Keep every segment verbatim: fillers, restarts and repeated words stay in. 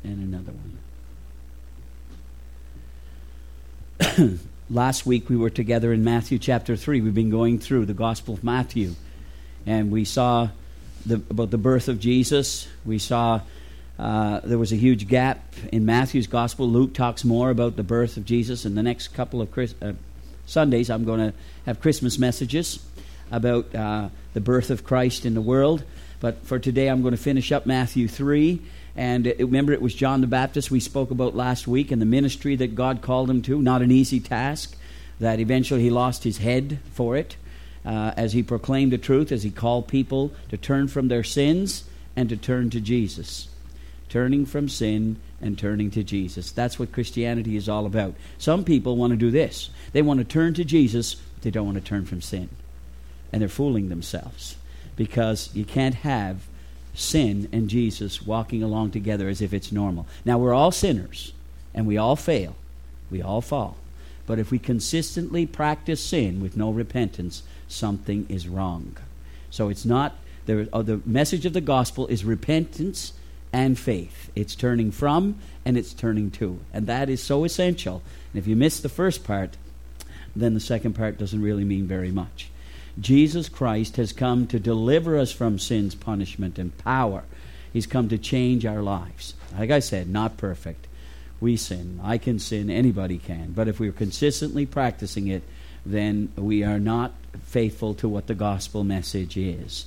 And another one. Last week we were together in Matthew chapter three. We've been going through the Gospel of Matthew. And we saw the, about the birth of Jesus. We saw uh, there was a huge gap in Matthew's Gospel. Luke talks more about the birth of Jesus. In the next couple of Chris, uh, Sundays, I'm going to have Christmas messages about uh, the birth of Christ in the world. But for today, I'm going to finish up Matthew three. And it, remember, it was John the Baptist we spoke about last week and the ministry that God called him to. Not an easy task, that eventually he lost his head for it uh, as he proclaimed the truth, as he called people to turn from their sins and to turn to Jesus. Turning from sin and turning to Jesus. That's what Christianity is all about. Some people want to do this. They want to turn to Jesus, but they don't want to turn from sin. And they're fooling themselves, because you can't have sin and Jesus walking along together as if it's normal. Now, we're all sinners, and we all fail. We all fall. But if we consistently practice sin with no repentance, something is wrong. So it's not, the, uh, the message of the gospel is repentance and faith. It's turning from and it's turning to. And that is so essential. And if you miss the first part, then the second part doesn't really mean very much. Jesus Christ has come to deliver us from sin's punishment and power. He's come to change our lives. Like I said, not perfect. We sin. I can sin. Anybody can. But if we're consistently practicing it, then we are not faithful to what the gospel message is.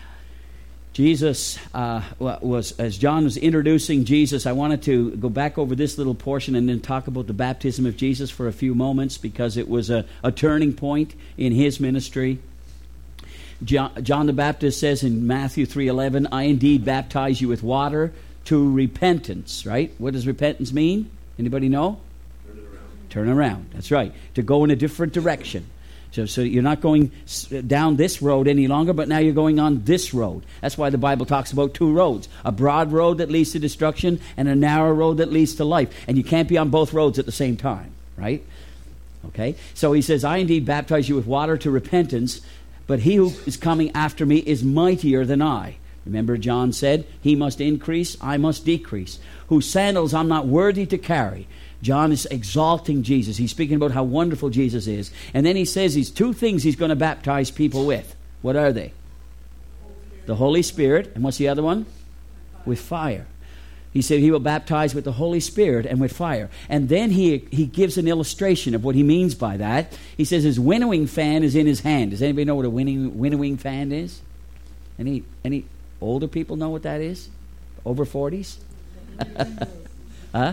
Jesus uh, was, as John was introducing Jesus, I wanted to go back over this little portion and then talk about the baptism of Jesus for a few moments, because it was a, a turning point in his ministry. John, John the Baptist says in Matthew three eleven, I indeed baptize you with water to repentance, right? What does repentance mean? Anybody know? Turn around. Turn around, that's right. To go in a different direction. So, so you're not going down this road any longer, but now you're going on this road. That's why the Bible talks about two roads. A broad road that leads to destruction and a narrow road that leads to life. And you can't be on both roads at the same time, right? Okay? So he says, I indeed baptize you with water to repentance, but he who is coming after me is mightier than I. Remember, John said, he must increase, I must decrease. Whose sandals I'm not worthy to carry. John is exalting Jesus. He's speaking about how wonderful Jesus is. And then he says these two things he's going to baptize people with. What are they? The Holy Spirit. And what's the other one? With fire. He said he will baptize with the Holy Spirit and with fire. And then he he gives an illustration of what he means by that. He says his winnowing fan is in his hand. Does anybody know what a winning, winnowing fan is? Any any older people know what that is? Over forties? Huh?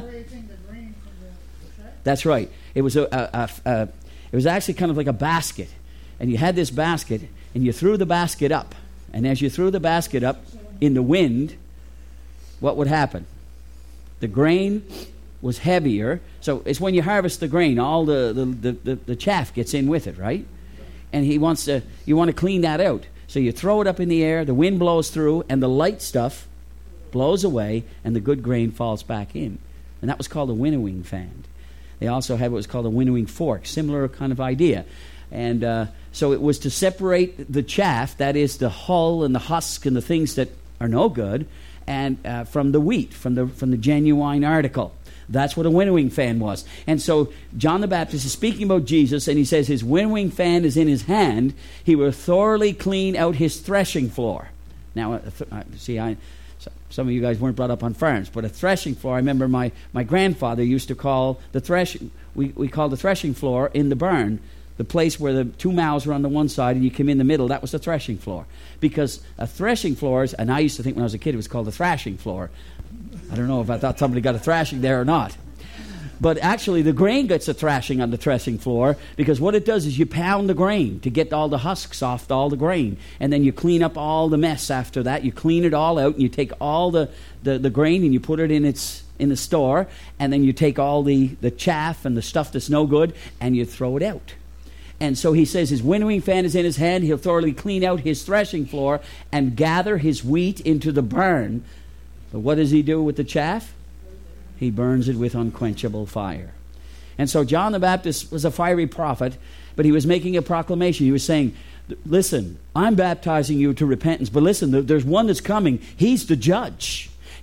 That's right. It was a, a, a, a it was actually kind of like a basket, and you had this basket, and you threw the basket up, and as you threw the basket up in the wind, what would happen? The grain was heavier. So it's when you harvest the grain, all the the, the, the, the chaff gets in with it, right? And he wants to you want to clean that out. So you throw it up in the air, the wind blows through, and the light stuff blows away, and the good grain falls back in. And that was called a winnowing fan. They also had what was called a winnowing fork, similar kind of idea. And uh, so it was to separate the chaff, that is the hull and the husk and the things that are no good, and uh, from the wheat, from the from the genuine article. That's what a winnowing fan was. And so John the Baptist is speaking about Jesus, and he says his winnowing fan is in his hand. He will thoroughly clean out his threshing floor. Now, uh, th- uh, see, I... Some of you guys weren't brought up on farms, but a threshing floor, I remember my, my grandfather used to call the threshing, we, we called the threshing floor in the barn, the place where the two mouths were on the one side and you came in the middle, that was the threshing floor. Because a threshing floor, is, and I used to think when I was a kid it was called the thrashing floor. I don't know if I thought somebody got a thrashing there or not. But actually the grain gets a thrashing on the threshing floor, because what it does is you pound the grain to get all the husks off all the grain. And then you clean up all the mess after that. You clean it all out and you take all the, the, the grain and you put it in its in the store. And then you take all the, the chaff and the stuff that's no good and you throw it out. And so he says his winnowing fan is in his hand. He'll thoroughly clean out his threshing floor and gather his wheat into the barn. But what does he do with the chaff? He burns it with unquenchable fire. And so John the Baptist was a fiery prophet, but he was making a proclamation. He was saying, listen, I'm baptizing you to repentance, but listen, there's one that's coming. He's the judge.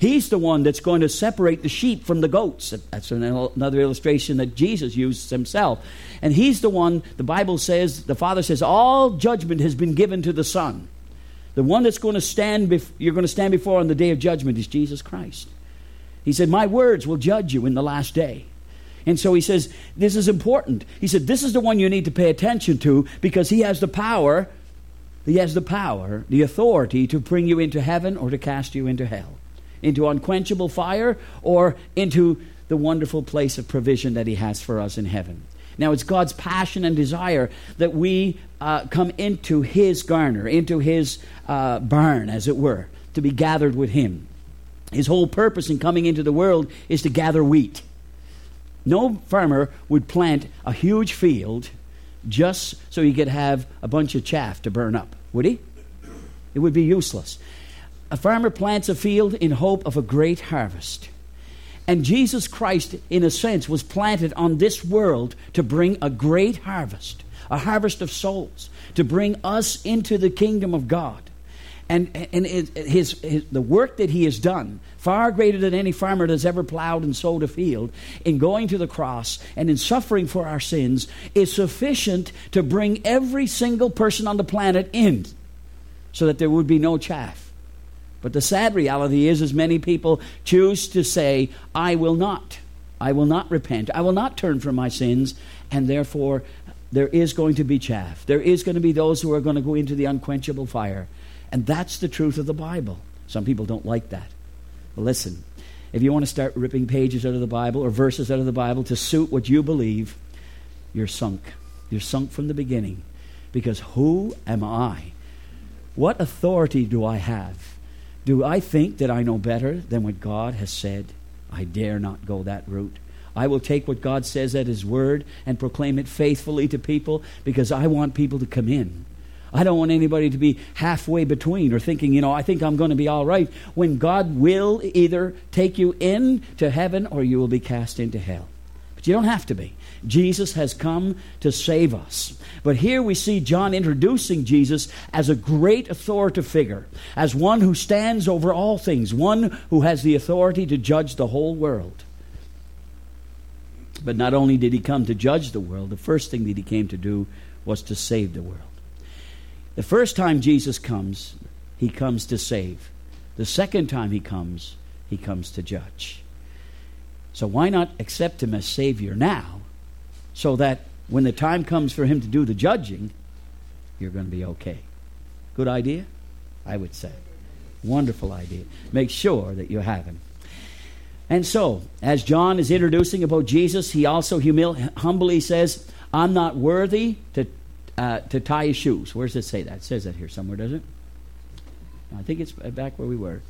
He's the one that's going to separate the sheep from the goats. That's another illustration that Jesus used himself. And he's the one, the Bible says, the Father says, all judgment has been given to the Son. The one that's going to stand, bef- you're going to stand before on the day of judgment is Jesus Christ. He said, my words will judge you in the last day. And so he says, this is important. He said, this is the one you need to pay attention to because he has the power, he has the power, the authority to bring you into heaven or to cast you into hell, into unquenchable fire or into the wonderful place of provision that he has for us in heaven. Now, it's God's passion and desire that we uh, come into his garner, into his uh, barn, as it were, to be gathered with him. His whole purpose in coming into the world is to gather wheat. No farmer would plant a huge field just so he could have a bunch of chaff to burn up, would he? It would be useless. A farmer plants a field in hope of a great harvest. And Jesus Christ, in a sense, was planted on this world to bring a great harvest, a harvest of souls, to bring us into the kingdom of God. And, and his, his, the work that he has done, far greater than any farmer that's ever plowed and sowed a field, in going to the cross and in suffering for our sins, is sufficient to bring every single person on the planet in so that there would be no chaff. But the sad reality is, as many people choose to say, I will not. I will not repent. I will not turn from my sins. And therefore, there is going to be chaff. There is going to be those who are going to go into the unquenchable fire. And that's the truth of the Bible. Some people don't like that. But listen, if you want to start ripping pages out of the Bible or verses out of the Bible to suit what you believe, you're sunk. You're sunk from the beginning. Because who am I? What authority do I have? Do I think that I know better than what God has said? I dare not go that route. I will take what God says at his word and proclaim it faithfully to people because I want people to come in. I don't want anybody to be halfway between or thinking, you know, I think I'm going to be all right, when God will either take you into heaven or you will be cast into hell. But you don't have to be. Jesus has come to save us. But here we see John introducing Jesus as a great authoritative figure, as one who stands over all things, one who has the authority to judge the whole world. But not only did he come to judge the world, the first thing that he came to do was to save the world. The first time Jesus comes, he comes to save. The second time he comes, he comes to judge. So why not accept him as Savior now, so that when the time comes for him to do the judging, you're going to be okay. Good idea? I would say. Wonderful idea. Make sure that you have him. And so, as John is introducing about Jesus, he also humil- humbly says, I'm not worthy to uh, to tie his shoes. Where does it say that? It says that here somewhere, does it? I think it's back where we were.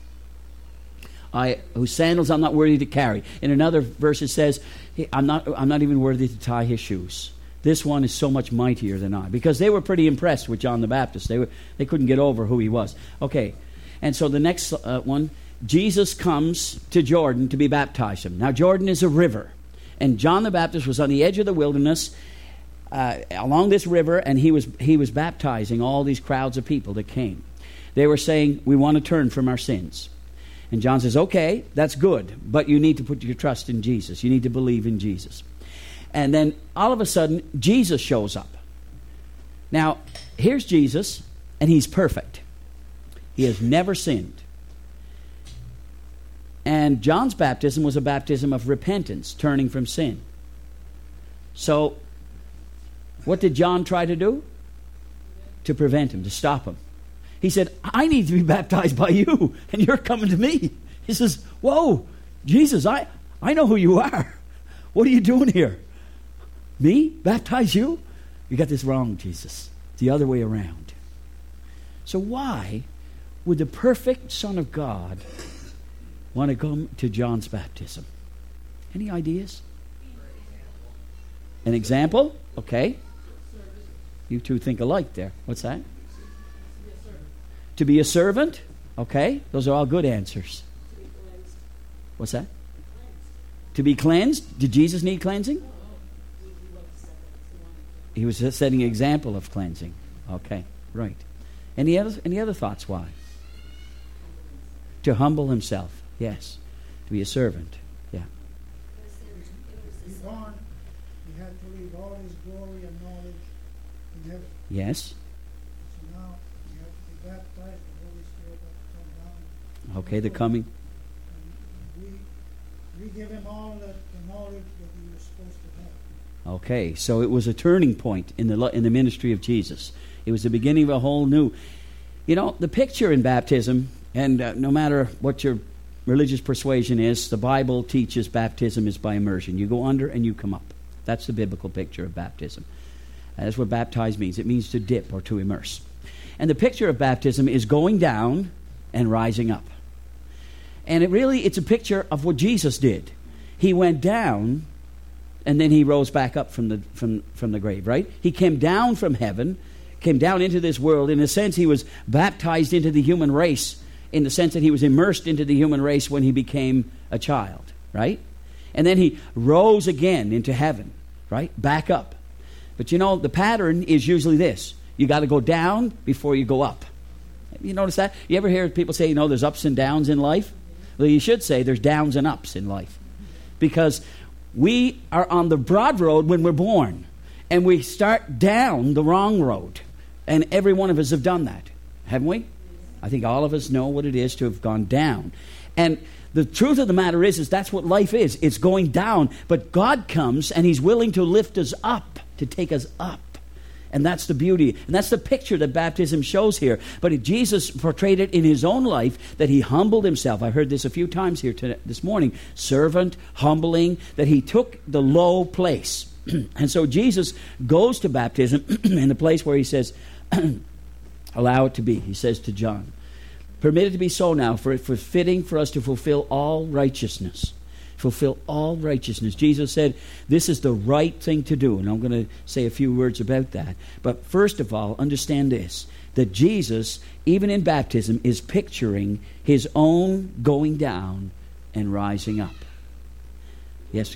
I, whose sandals I'm not worthy to carry. In another verse it says, hey, I'm not I'm not even worthy to tie his shoes. This one is so much mightier than I. Because they were pretty impressed with John the Baptist. They were they couldn't get over who he was. Okay, and so the next uh, one, Jesus comes to Jordan to be baptized him. Now Jordan is a river. And John the Baptist was on the edge of the wilderness uh, along this river, and he was he was baptizing all these crowds of people that came. They were saying, we want to turn from our sins. And John says, okay, that's good, but you need to put your trust in Jesus. You need to believe in Jesus. And then all of a sudden, Jesus shows up. Now, here's Jesus, and he's perfect. He has never sinned. And John's baptism was a baptism of repentance, turning from sin. So, what did John try to do? To prevent him, to stop him. He said, I need to be baptized by you, and you're coming to me. He says, whoa, Jesus, I, I know who you are. What are you doing here? Me? Baptize you? You got this wrong, Jesus. It's the other way around. So why would the perfect Son of God want to come to John's baptism? Any ideas? An example? Okay. You two think alike there. What's that? To be a servant? Okay. Those are all good answers. What's that? To be cleansed? Did Jesus need cleansing? He was setting an example of cleansing. Okay. Right. Any other, any other thoughts why? To humble himself. Yes. To be a servant. Yeah. He's gone. He had to leave all his glory and knowledge in heaven. Yes. So now you have to be baptized. The Holy Spirit has to come down. Okay, the coming. And we, we give him all the, the knowledge that he was supposed to have. Okay, so it was a turning point in the lo- in the ministry of Jesus. It was the beginning of a whole new... You know, the picture in baptism, and uh, no matter what your religious persuasion is, the Bible teaches baptism is by immersion. You go under and you come up. That's the biblical picture of baptism. And that's what baptize means. It means to dip or to immerse. And the picture of baptism is going down and rising up. And it really, it's a picture of what Jesus did. He went down, and then he rose back up from the from, from the grave, right? He came down from heaven, came down into this world. In a sense, he was baptized into the human race, in the sense that he was immersed into the human race when he became a child, right? And then he rose again into heaven, right? Back up. But you know, the pattern is usually this. You got to go down before you go up. You notice that? You ever hear people say, you know, there's ups and downs in life? Well, you should say there's downs and ups in life. Because we are on the broad road when we're born. And we start down the wrong road. And every one of us have done that, haven't we? I think all of us know what it is to have gone down. And the truth of the matter is, is that's what life is. It's going down. But God comes and he's willing to lift us up, to take us up. And that's the beauty. And that's the picture that baptism shows here. But if Jesus portrayed it in his own life, that he humbled himself. I heard this a few times here today, this morning. Servant, humbling, that he took the low place. And so Jesus goes to baptism in the place where he says, allow it to be, he says to John. Permit it to be so now, for it was fitting for us to fulfill all righteousness. Fulfill all righteousness. Jesus said, this is the right thing to do. And I'm going to say a few words about that. But first of all, understand this, that Jesus, even in baptism, is picturing his own going down and rising up. Yes?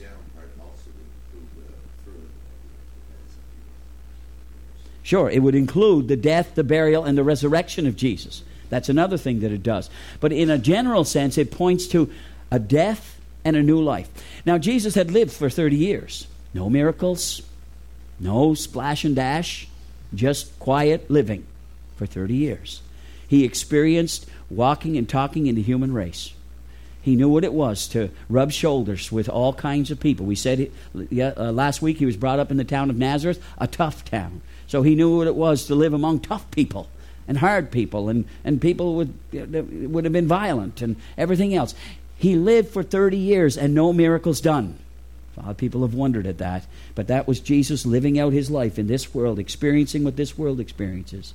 Sure, it would include the death, the burial, and the resurrection of Jesus. That's another thing that it does. But in a general sense, it points to a death and a new life. Now, Jesus had lived for thirty years. No miracles, no splash and dash, just quiet living for thirty years. He experienced walking and talking in the human race. He knew what it was to rub shoulders with all kinds of people. We said it, yeah, uh, last week he was brought up in the town of Nazareth, a tough town. So he knew what it was to live among tough people and hard people and, and people would, would have been violent and everything else. He lived for thirty years and no miracles done. A lot of people have wondered at that. But that was Jesus living out his life in this world, experiencing what this world experiences.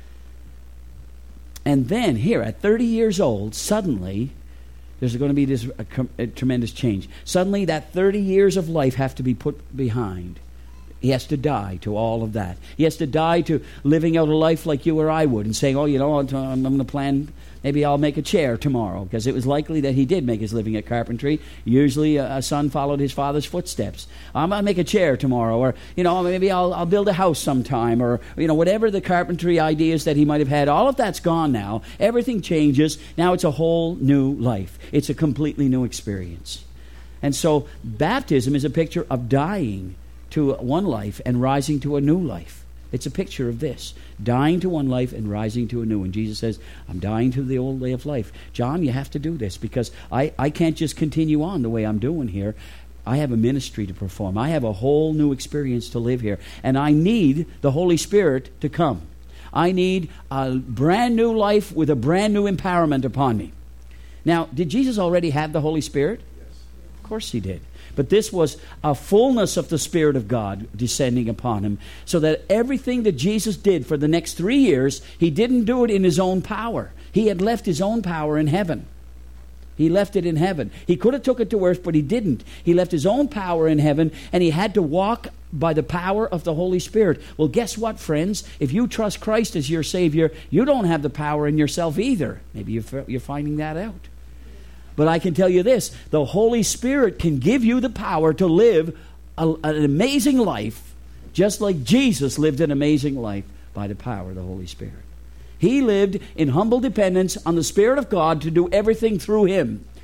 And then here, at thirty years old, suddenly there's going to be this a, a tremendous change. Suddenly that thirty years of life have to be put behind. He has to die to all of that. He has to die to living out a life like you or I would and saying, oh, you know, I'm going to plan, maybe I'll make a chair tomorrow. Because it was likely that he did make his living at carpentry. Usually a, a son followed his father's footsteps. I'm going to make a chair tomorrow. Or, you know, maybe I'll, I'll build a house sometime. Or, you know, whatever the carpentry ideas that he might have had. All of that's gone now. Everything changes. Now it's a whole new life. It's a completely new experience. And so baptism is a picture of dying to one life and rising to a new life. It's a picture of this. Dying to one life and rising to a new one. Jesus says, I'm dying to the old way of life. John, you have to do this because I, I can't just continue on the way I'm doing here. I have a ministry to perform. I have a whole new experience to live here. And I need the Holy Spirit to come. I need a brand new life with a brand new empowerment upon me. Now, did Jesus already have the Holy Spirit? Yes. Of course he did. But this was a fullness of the Spirit of God descending upon him, so that everything that Jesus did for the next three years, he didn't do it in his own power. He had left his own power in heaven. He left it in heaven. He could have took it to earth, but he didn't. He left his own power in heaven, and he had to walk by the power of the Holy Spirit. Well, guess what, friends? If you trust Christ as your Savior, you don't have the power in yourself either. Maybe you're, you're finding that out. But I can tell you this, the Holy Spirit can give you the power to live a, an amazing life, just like Jesus lived an amazing life by the power of the Holy Spirit. He lived in humble dependence on the Spirit of God to do everything through him.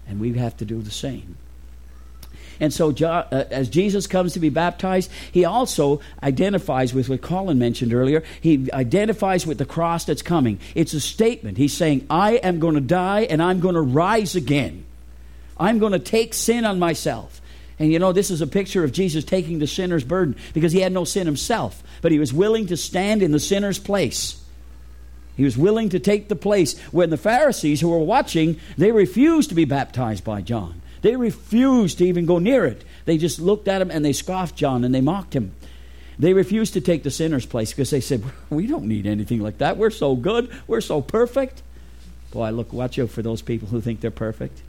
And we have to do the same. And so uh, as Jesus comes to be baptized, he also identifies with what Colin mentioned earlier. He identifies with the cross that's coming. It's a statement. He's saying, I am going to die and I'm going to rise again. I'm going to take sin on myself. And you know, this is a picture of Jesus taking the sinner's burden, because he had no sin himself, but he was willing to stand in the sinner's place. He was willing to take the place when the Pharisees who were watching, they refused to be baptized by John. They refused to even go near it. They just looked at him and they scoffed John and they mocked him. They refused to take the sinner's place because they said, we don't need anything like that. We're so good. We're so perfect. Boy, look, watch out for those people who think they're perfect.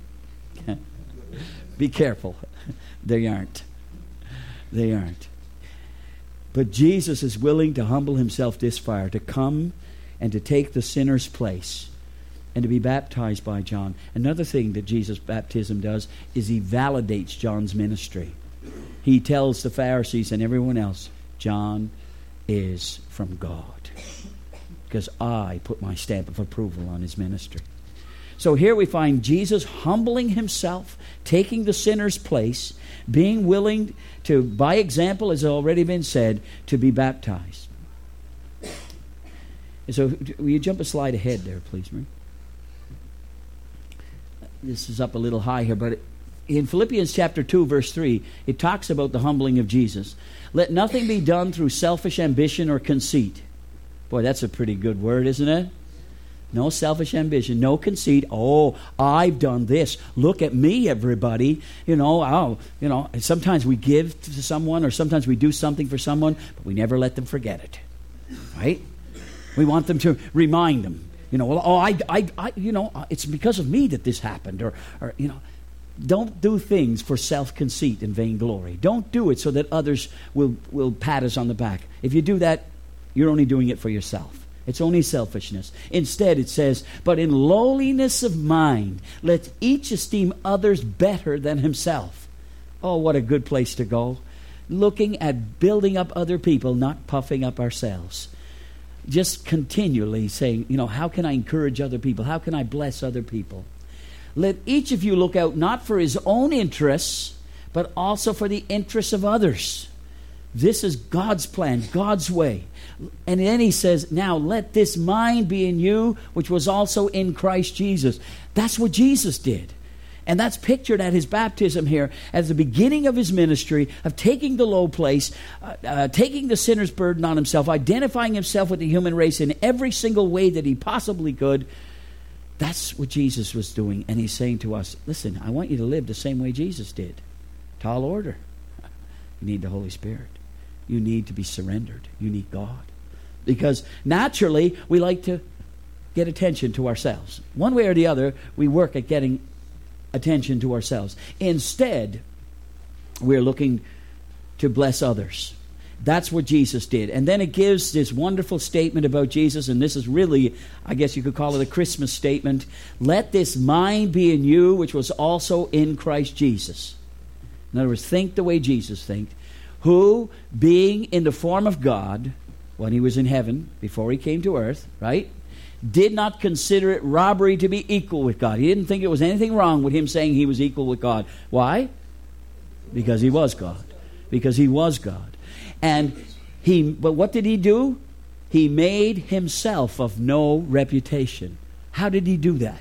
Be careful. They aren't. They aren't. But Jesus is willing to humble himself this far, to come and to take the sinner's place and to be baptized by John. Another thing that Jesus' baptism does is he validates John's ministry. He tells the Pharisees and everyone else, John is from God, because I put my stamp of approval on his ministry. So here we find Jesus humbling himself, taking the sinner's place, being willing to, by example, as already been said, to be baptized. And so will you jump a slide ahead there, please, Marie? This is up a little high here, but in Philippians chapter two, verse three, it talks about the humbling of Jesus. Let nothing be done through selfish ambition or conceit. Boy, that's a pretty good word, isn't it? No selfish ambition, no conceit. Oh, I've done this. Look at me, everybody. You know, oh, you know. Sometimes we give to someone, or sometimes we do something for someone, but we never let them forget it. Right? We want them to remind them. You know, well, oh, I, I, I, you know, it's because of me that this happened, or, or, you know, don't do things for self-conceit and vainglory. Don't do it so that others will will pat us on the back. If you do that, you're only doing it for yourself. It's only selfishness. Instead, it says, but in lowliness of mind, let each esteem others better than himself. Oh, what a good place to go. Looking at building up other people, not puffing up ourselves. Just continually saying, you know, how can I encourage other people? How can I bless other people? Let each of you look out not for his own interests, but also for the interests of others. This is God's plan, God's way. And then he says, now let this mind be in you, which was also in Christ Jesus. That's what Jesus did. And that's pictured at his baptism here as the beginning of his ministry of taking the low place, uh, uh, taking the sinner's burden on himself, identifying himself with the human race in every single way that he possibly could. That's what Jesus was doing. And he's saying to us, listen, I want you to live the same way Jesus did. Tall order. You need the Holy Spirit. You need to be surrendered. You need God. Because naturally, we like to get attention to ourselves. One way or the other, we work at getting attention to ourselves. Instead, we're looking to bless others. That's what Jesus did. And then it gives this wonderful statement about Jesus, and this is really, I guess you could call it a Christmas statement. Let this mind be in you, which was also in Christ Jesus. In other words, think the way Jesus think, who, being in the form of God, when he was in heaven, before he came to earth, right, did not consider it robbery to be equal with God. He didn't think it was anything wrong with him saying he was equal with God. Why? Because he was God. Because he was God. And he, but what did he do? He made himself of no reputation. How did he do that?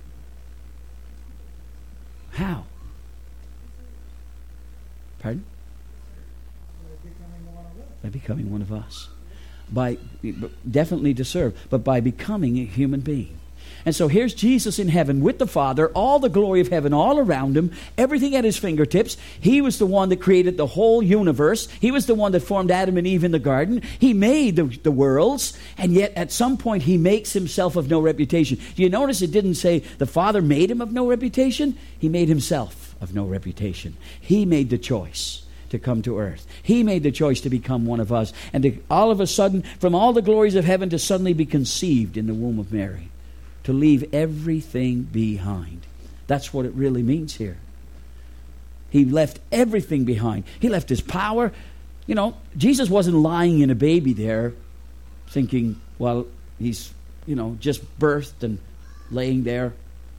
How? Pardon? By becoming one of us. By definitely to serve, but by becoming a human being. And so here's Jesus in heaven with the Father, all the glory of heaven all around him, everything at his fingertips. He was the one that created the whole universe. He was the one that formed Adam and Eve in the garden. He made the, the worlds, and yet at some point he makes himself of no reputation. Do you notice it didn't say the Father made him of no reputation? He made himself of no reputation. He made the choice to come to earth. He made the choice to become one of us, and to all of a sudden, from all the glories of heaven, to suddenly be conceived in the womb of Mary, to leave everything behind. That's what it really means here. He left everything behind. He left his power. You know, Jesus wasn't lying in a baby there, thinking, well, he's, you know, just birthed and laying there.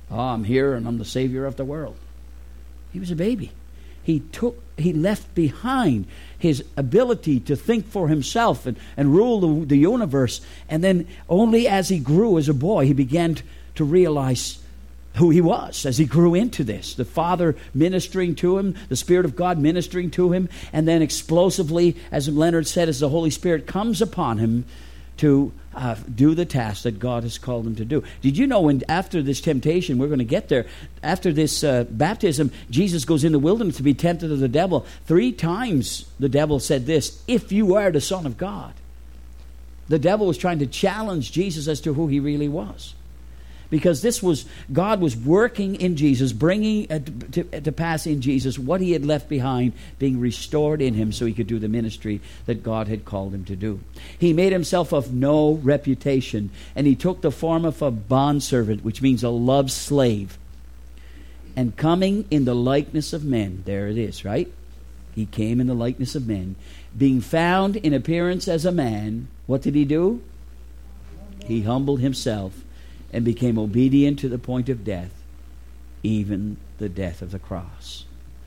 Oh, I'm here and I'm the Savior of the world. He was a baby. He took, he left behind his ability to think for himself and, and rule the, the universe. And then only as he grew as a boy, he began to, to realize who he was as he grew into this. The Father ministering to him, the Spirit of God ministering to him, and then explosively, as Leonard said, as the Holy Spirit comes upon him to uh, do the task that God has called him to do. Did you know when after this temptation, we're going to get there, after this uh, baptism, Jesus goes in the wilderness to be tempted of the devil. Three times the devil said this, if you are the Son of God. The devil was trying to challenge Jesus as to who he really was. Because this was, God was working in Jesus, bringing uh, to, to pass in Jesus what he had left behind, being restored in him so he could do the ministry that God had called him to do. He made himself of no reputation, and he took the form of a bondservant, which means a loved slave. And coming in the likeness of men, there it is, right? He came in the likeness of men. Being found in appearance as a man, what did he do? He humbled himself and became obedient to the point of death, even the death of the cross.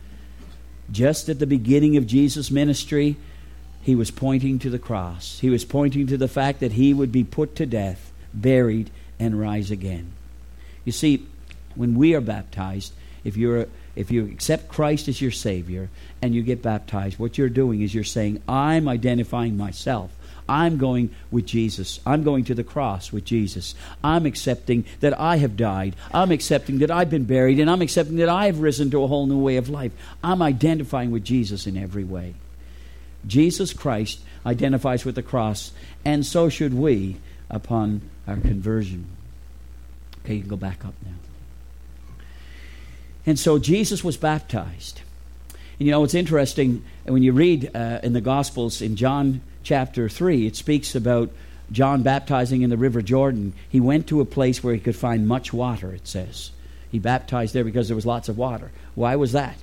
Just at the beginning of Jesus' ministry, he was pointing to the cross. He was pointing to the fact that he would be put to death, buried, and rise again. You see, when we are baptized, if you're if you accept Christ as your Savior and you get baptized, what you're doing is you're saying, I'm identifying myself. I'm going with Jesus. I'm going to the cross with Jesus. I'm accepting that I have died. I'm accepting that I've been buried. And I'm accepting that I have risen to a whole new way of life. I'm identifying with Jesus in every way. Jesus Christ identifies with the cross, and so should we upon our conversion. Okay, you can go back up now. And so Jesus was baptized. And you know, it's interesting, when you read uh, in the Gospels in John chapter three, it speaks about John baptizing in the River Jordan. He went to a place where he could find much water, it says. He baptized there because there was lots of water. Why was that?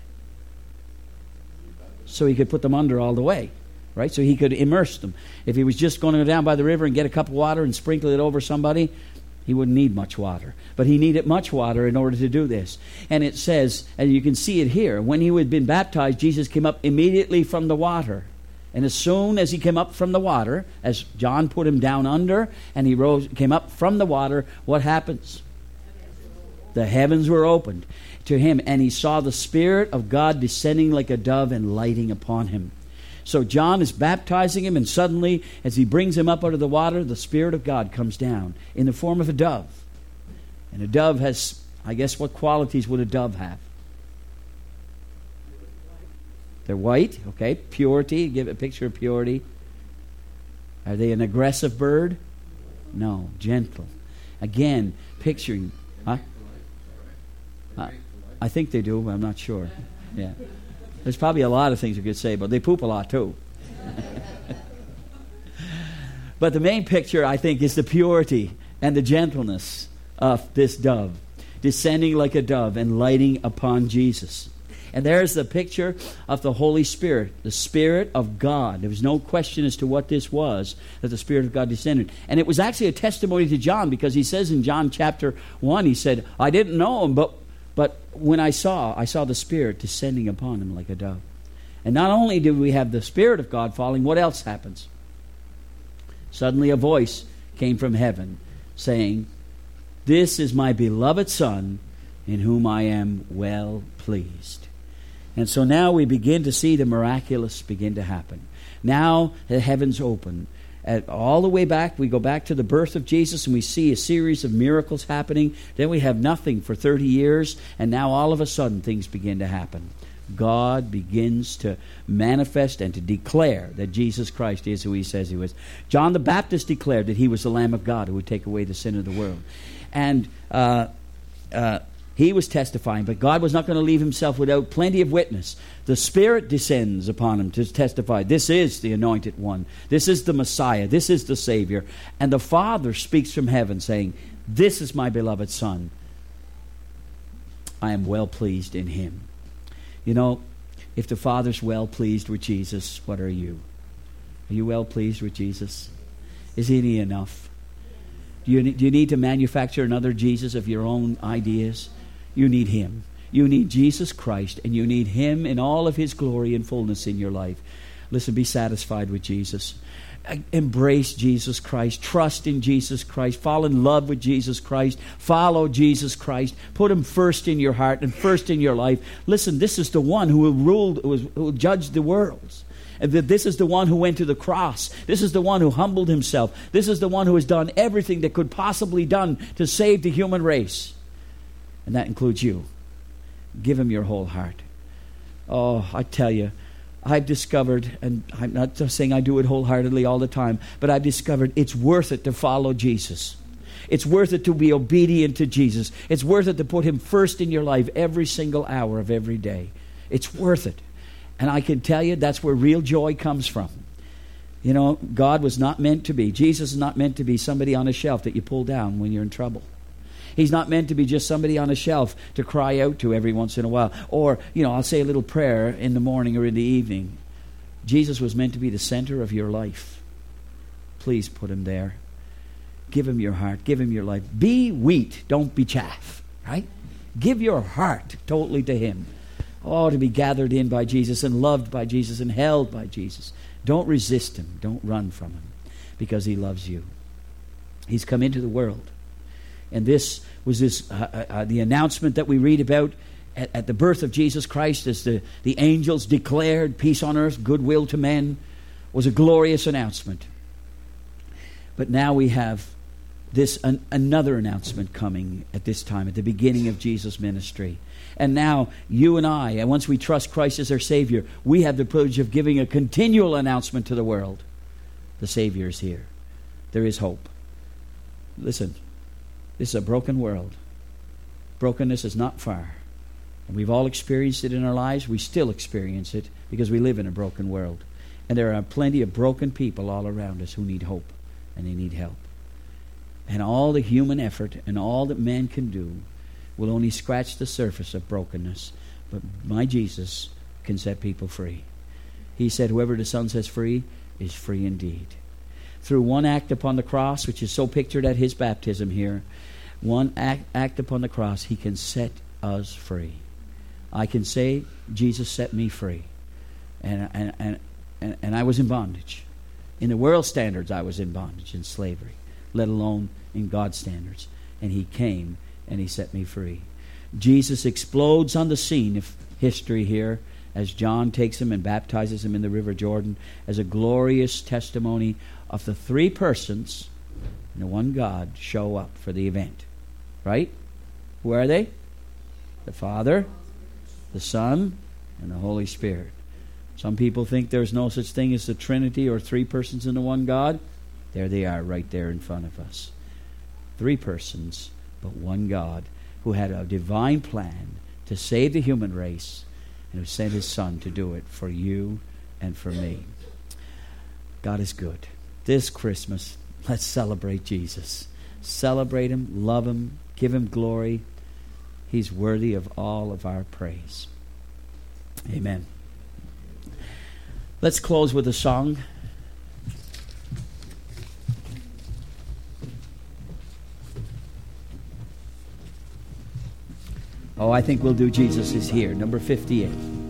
So he could put them under all the way, right? So he could immerse them. If he was just going to go down by the river and get a cup of water and sprinkle it over somebody, he wouldn't need much water. But he needed much water in order to do this. And it says, and you can see it here, when he had been baptized, Jesus came up immediately from the water. And as soon as he came up from the water, as John put him down under, and he rose, came up from the water, what happens? The heavens were opened to him, and he saw the Spirit of God descending like a dove and lighting upon him. So John is baptizing him, and suddenly, as he brings him up out of the water, the Spirit of God comes down in the form of a dove. And a dove has, I guess, what qualities would a dove have? They're white, okay. Purity, give a picture of purity. Are they an aggressive bird? No, gentle. Again, picturing, huh? Uh, I think they do, but I'm not sure. Yeah. There's probably a lot of things you could say, but they poop a lot too. But the main picture, I think, is the purity and the gentleness of this dove, descending like a dove and lighting upon Jesus. And there's the picture of the Holy Spirit, the Spirit of God. There was no question as to what this was, that the Spirit of God descended. And it was actually a testimony to John, because he says in John chapter one, he said, I didn't know him, but, but when I saw, I saw the Spirit descending upon him like a dove. And not only did we have the Spirit of God falling, what else happens? Suddenly a voice came from heaven saying, this is my beloved Son, in whom I am well pleased. And so now we begin to see the miraculous begin to happen. Now the heavens open. At all the way back, we go back to the birth of Jesus, and we see a series of miracles happening. Then we have nothing for thirty years, and now all of a sudden things begin to happen. God begins to manifest and to declare that Jesus Christ is who he says he was. John the Baptist declared that he was the Lamb of God who would take away the sin of the world. And uh, uh, he was testifying, but God was not going to leave himself without plenty of witness. The Spirit descends upon him to testify. This is the Anointed One. This is the Messiah. This is the Savior. And the Father speaks from heaven saying, this is my beloved Son. I am well pleased in him. You know, if the Father's well pleased with Jesus, what are you? Are you well pleased with Jesus? Isn't he enough? Do you, do you need to manufacture another Jesus of your own ideas? You need Him. You need Jesus Christ, and you need Him in all of His glory and fullness in your life. Listen, be satisfied with Jesus. Embrace Jesus Christ. Trust in Jesus Christ. Fall in love with Jesus Christ. Follow Jesus Christ. Put Him first in your heart and first in your life. Listen, this is the one who will rule, who will, who will judge the worlds. And that this is the one who went to the cross. This is the one who humbled Himself. This is the one who has done everything that could possibly be done to save the human race. And that includes you. Give Him your whole heart. Oh, I tell you, I've discovered, and I'm not just saying I do it wholeheartedly all the time, but I've discovered it's worth it to follow Jesus. It's worth it to be obedient to Jesus. It's worth it to put Him first in your life every single hour of every day. It's worth it. And I can tell you that's where real joy comes from. You know, God was not meant to be, Jesus is not meant to be somebody on a shelf that you pull down when you're in trouble. He's not meant to be just somebody on a shelf to cry out to every once in a while. Or, you know, I'll say a little prayer in the morning or in the evening. Jesus was meant to be the center of your life. Please put Him there. Give Him your heart. Give Him your life. Be wheat. Don't be chaff. Right? Give your heart totally to Him. Oh, to be gathered in by Jesus and loved by Jesus and held by Jesus. Don't resist Him. Don't run from Him, because He loves you. He's come into the world. And this was this uh, uh, the announcement that we read about at, at the birth of Jesus Christ, as the, the angels declared peace on earth, goodwill to men, was a glorious announcement. But now we have this an, another announcement coming at this time, at the beginning of Jesus' ministry. And now you and I, and once we trust Christ as our Savior, we have the privilege of giving a continual announcement to the world. The Savior is here. There is hope. Listen. This is a broken world. Brokenness is not far. And we've all experienced it in our lives. We still experience it because we live in a broken world. And there are plenty of broken people all around us who need hope and they need help. And all the human effort and all that man can do will only scratch the surface of brokenness. But my Jesus can set people free. He said, whoever the Son sets free is free indeed. Through one act upon the cross, which is so pictured at His baptism here, one act, act upon the cross, He can set us free. I can say, Jesus set me free. And, and, and, and, and I was in bondage. In the world standards, I was in bondage, in slavery, let alone in God's standards. And He came and He set me free. Jesus explodes on the scene of history here as John takes Him and baptizes Him in the River Jordan as a glorious testimony of the three persons and the one God show up for the event. Right? Who are they? The Father, the Son, and the Holy Spirit. Some people think there's no such thing as the Trinity or three persons in the one God. There they are right there in front of us. Three persons, but one God who had a divine plan to save the human race and who sent His Son to do it for you and for me. God is good. This Christmas, let's celebrate Jesus. Celebrate Him, love Him, give Him glory. He's worthy of all of our praise. Amen. Let's close with a song. Oh, I think we'll do Jesus is Here, number fifty-eight.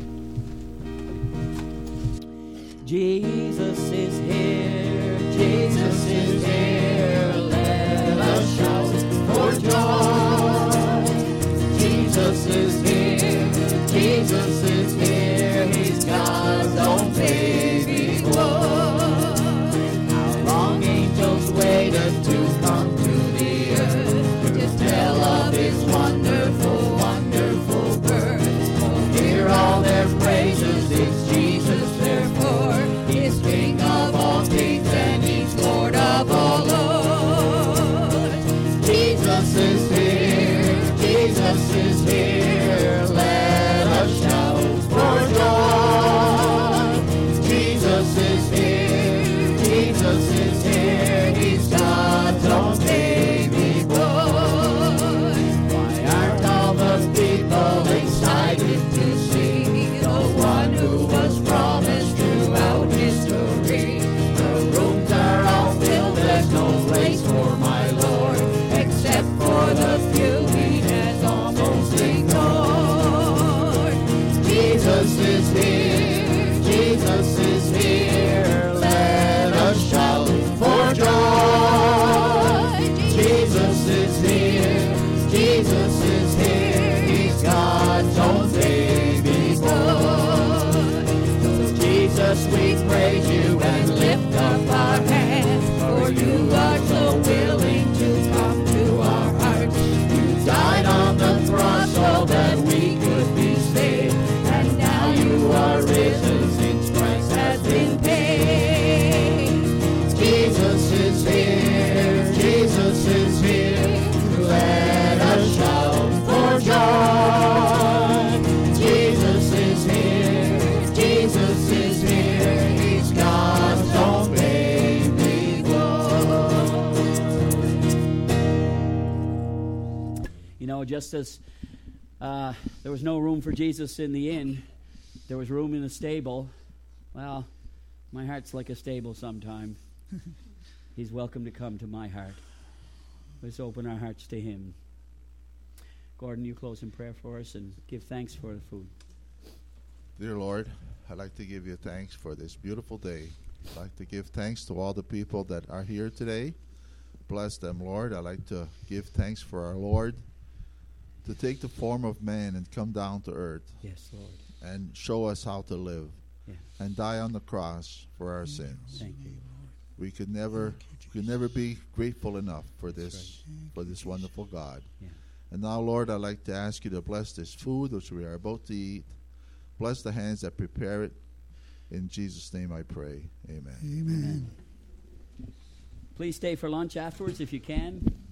Jesus is here, Jesus is here, let us shout for joy. Jesus is here, Jesus is here, He's God's own baby boy. How long angels waited to come to the earth to tell of His wonderful, wonderful birth. Oh, hear all their praises, it's Jesus therefore. He's King of all kings and He's Lord of all lords. Jesus is here, Jesus is here, let us shout for joy. Jesus is here, Jesus is here, let us shout for joy. Jesus is here, Jesus is here, he's God's own baby boy. So Jesus, we praise you and lift up our hands, for you are so willing to come to our hearts. You died on the cross so that we could be saved, and now you are risen since Christ has been paid. Jesus is here, Jesus is here, let us shout for joy. Jesus is here, Jesus is here, he's God's own baby boy. You know, just as uh, there was no room for Jesus in the inn, there was room in the stable. Well, my heart's like a stable sometime. He's welcome to come to my heart. Let's open our hearts to him. Gordon, you close in prayer for us and give thanks for the food. Dear Lord, I'd like to give you thanks for this beautiful day. I'd like to give thanks to all the people that are here today. Bless them, Lord. I'd like to give thanks for our Lord to take the form of man and come down to earth. Yes, Lord. And show us how to live. Yeah. And die on the cross for our sins. Thank you. We could never could never be grateful enough for this for this wonderful God. Yeah. And now, Lord, I'd like to ask you to bless this food which we are about to eat. Bless the hands that prepare it. In Jesus' name I pray. Amen. Amen. Please stay for lunch afterwards if you can.